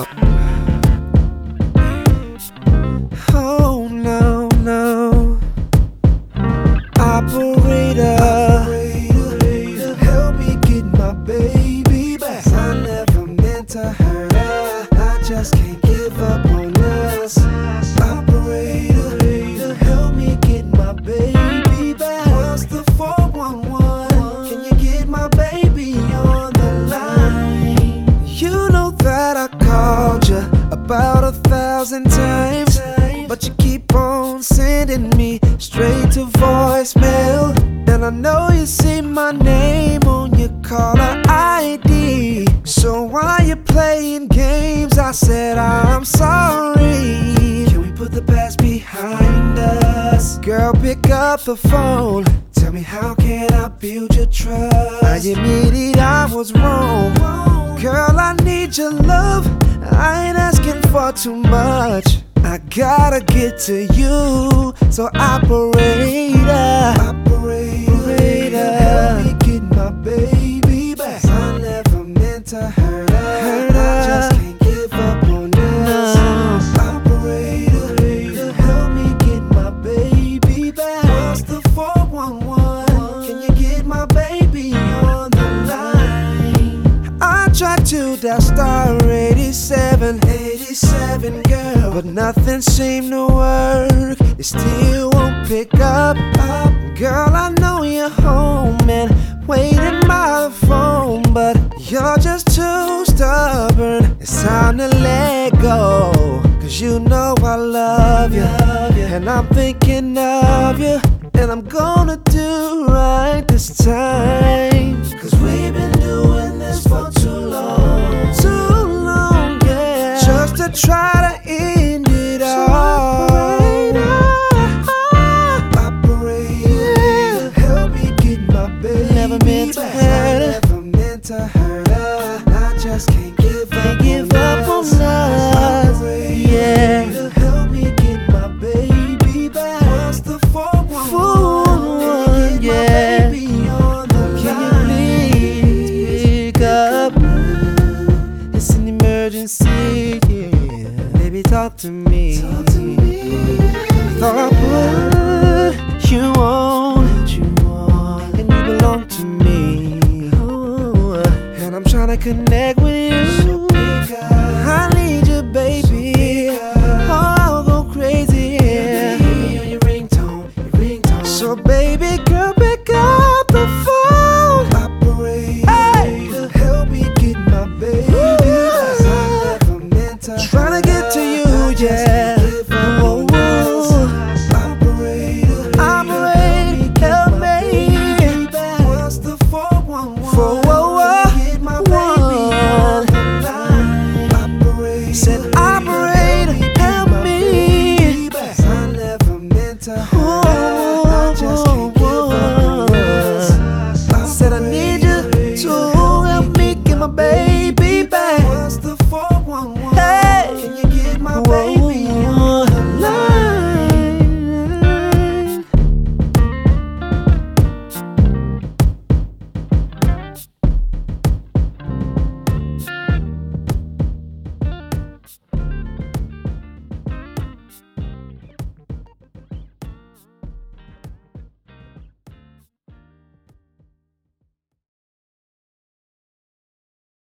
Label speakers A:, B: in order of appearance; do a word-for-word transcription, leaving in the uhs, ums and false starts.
A: Oh no, no. Operator, Operator, help me get my baby back. I never meant to hurt her. I just can't give up on us. Operator, help me get my baby back. What's the four one one? Can you get my baby on the line? You know that I called you about a thousand times, but you keep on sending me straight to voicemail. And I know you see my name on your caller I D. So why you playing games? I said I'm sorry. Can we put the past behind us? Girl, pick up the phone. Tell me, how can I build your trust? I admitted I was wrong. Girl, I need your love. I ain't asking for too much. I gotta get to you. So operator, operator, help me get my baby back. I never meant to hurt her. Hurt her. I just can't give up on us. No. Operator, help me get my baby back. What's the four one one? Can you get my baby on the line? I tried to dial star eighty-seven, eighty-seven, girl, but nothing seemed to work. It still won't pick up. Girl, I know you're home and waiting by the phone, but you're just too stubborn. It's time to let go, cause you know I love you, and I'm thinking of you, and I'm gonna do right this time. Cause we've been doing this for too long, too long, yeah, just to try to end it all. Operator, help me get my baby. Never meant to hurt her. Never meant to hurt her. I just can't give up, give up on us. Yeah, help me get my baby back. What's the four one one? Yeah, can you please pick up? It's an emergency. Yeah, baby, talk to me. Talk to me. Thought I put you on, you on, and you belong to me. Ooh, and I'm trying to connect with you.